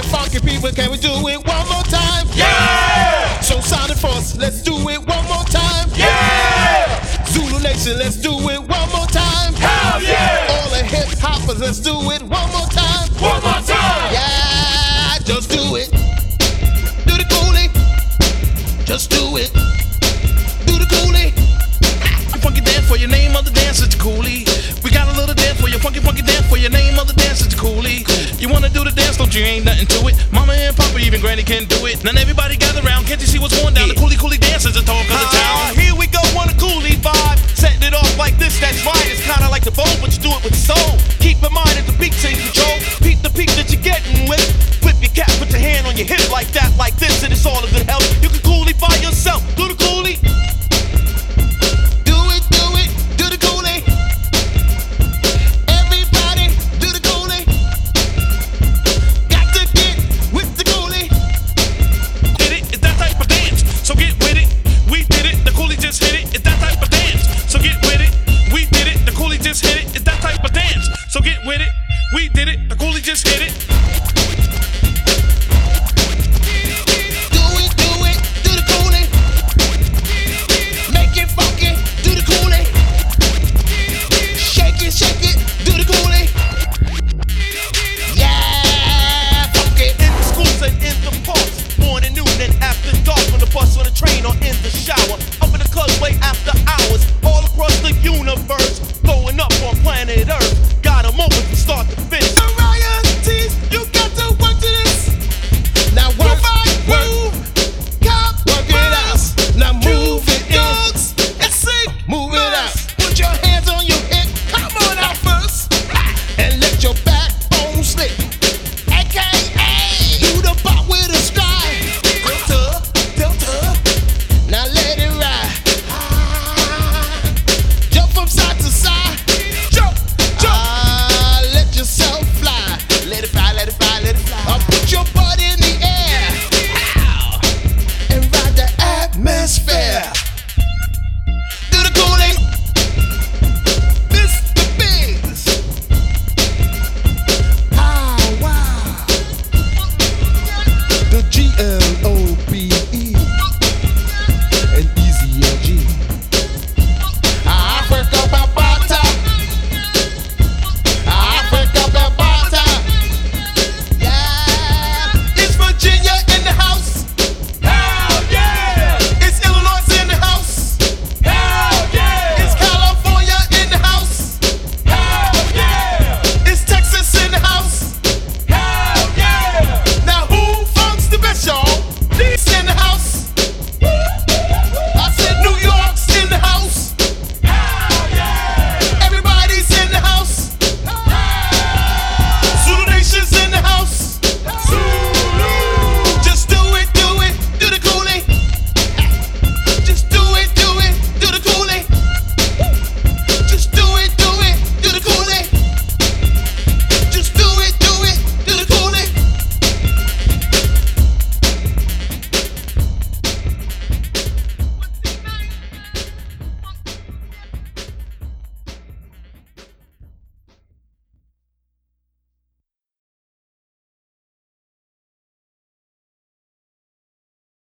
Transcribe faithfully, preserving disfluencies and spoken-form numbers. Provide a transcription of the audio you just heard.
funky people, can we do it one more time? Yeah! So Sonic Force, let's do it one more time. Yeah! Zulu Nation, let's do it one more time. Hell yeah! All the hip hoppers, let's do it one more time. One more time! Yeah, just do it. Do the coolie. Just do it. Do the coolie. Funky dance for your name of the dance is coolie. We got a little dance for your funky funky dance for your name of the dance is coolie. You wanna do the dance, don't you? Ain't nothing to it. Mama and Papa, even Granny can do it. Now everybody gather round, can't you see what's going down? The coolie coolie dance is the talk of the Ah, town. here we go on a coolie vibe. Setting it off like this, that's right. It's kinda like the bowl, but you do it with soul. Keep in mind that the beat's in control. Peep the peak that you're getting with. Whip your cap, put your hand on your hip like that, like this, and it's all a good help. You can coolie by yourself. Do the coolie. Do it, do it, do the coolie. Everybody, do the coolie. Got to get with the coolie. Did it, it's that type of dance, so get with it. We did it, the coolie just hit it. It's that type of dance, so get with it. We did it, the coolie just hit it. It's that type of dance, so get with it. We did it, the coolie just hit it.